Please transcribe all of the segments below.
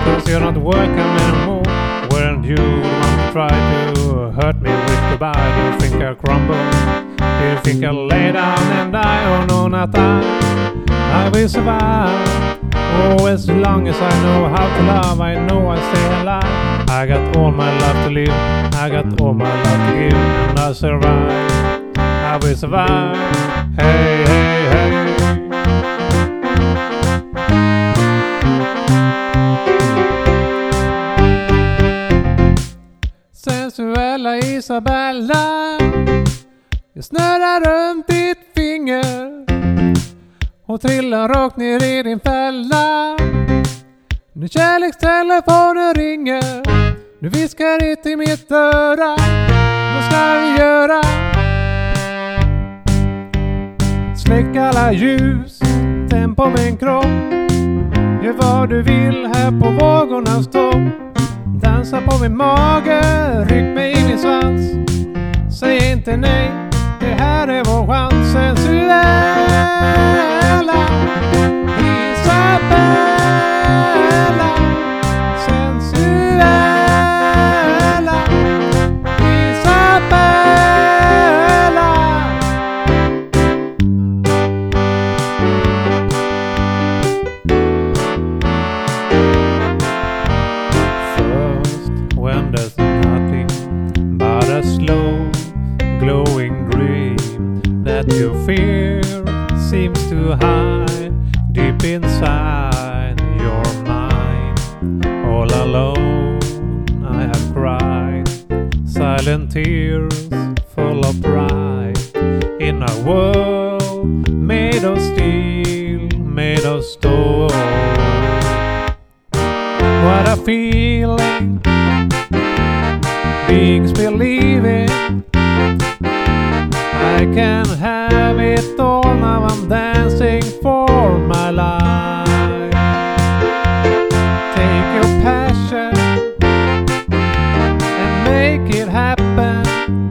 'cause you're not welcome anymore. Weren't you the one to try to hurt me with goodbye? Do you think I'll crumble? Do you think I'll lay down and die? Oh no, not I will survive. Oh, as long as I know how to love, I know I stay alive. I got all my love to live, I got all my love to give, and I'll survive. I will survive. Hey, hey, hey. Sensuella Isabella, jag snurrar runt ditt finger och trillar rakt ner i din fälla. Nu kärlekstelefonen ringer, du viskar hit i mitt öra. Vad ska vi göra? Släck alla ljus, tänd på min kropp. Gör vad du vill här på vågornas topp. Dansa på min mage, ryck mig i din svans. Säg inte nej, det här är vår chans. Sensuella Isabella, sensuella Isabella. First, when there's nothing but a slow glowing dream that your fear seems to hide deep inside your mind. All alone I have cried silent tears full of pride in a world made of steel, made of stone. What a feeling beings believing I can have it all. Now I'm dancing for my life. Take your passion and make it happen.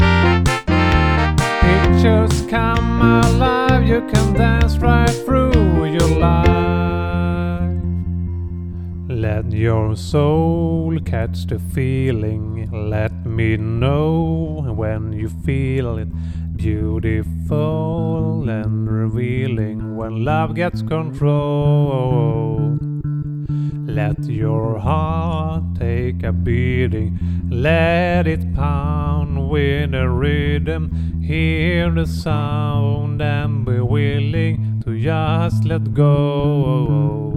Pictures come alive, you can dance right through your life. Let your soul catch the feeling. Let me know when you feel it. Beautiful and revealing when love gets control. Let your heart take a beating. Let it pound with a rhythm. Hear the sound and be willing to just let go.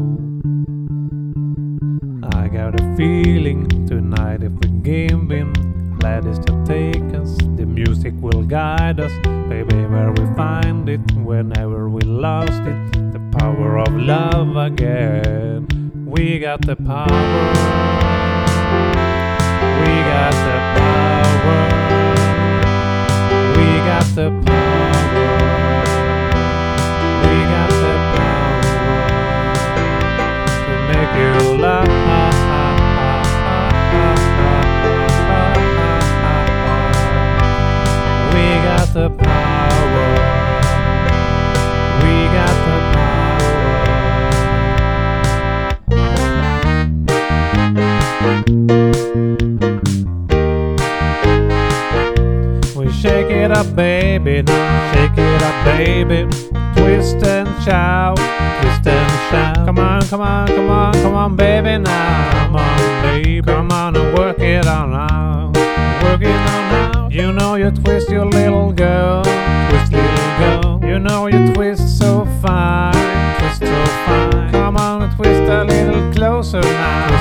I got a feeling tonight if we give in, let us just take us. The music will guide us, baby, where we find it, whenever we lost it. The power of love again. We got the power. We got the power. We got the power. We got the power to make you laugh. The power, we got the power. We shake it up, baby, now shake it up, baby. Twist and shout, twist and shout. Come on, come on, come on, come on, baby, now. Come on, baby, come on and work it on now. Work it on now. You know you twist your little girl, twist little girl. You know you twist so fine, twist so fine. Come on and twist a little closer now.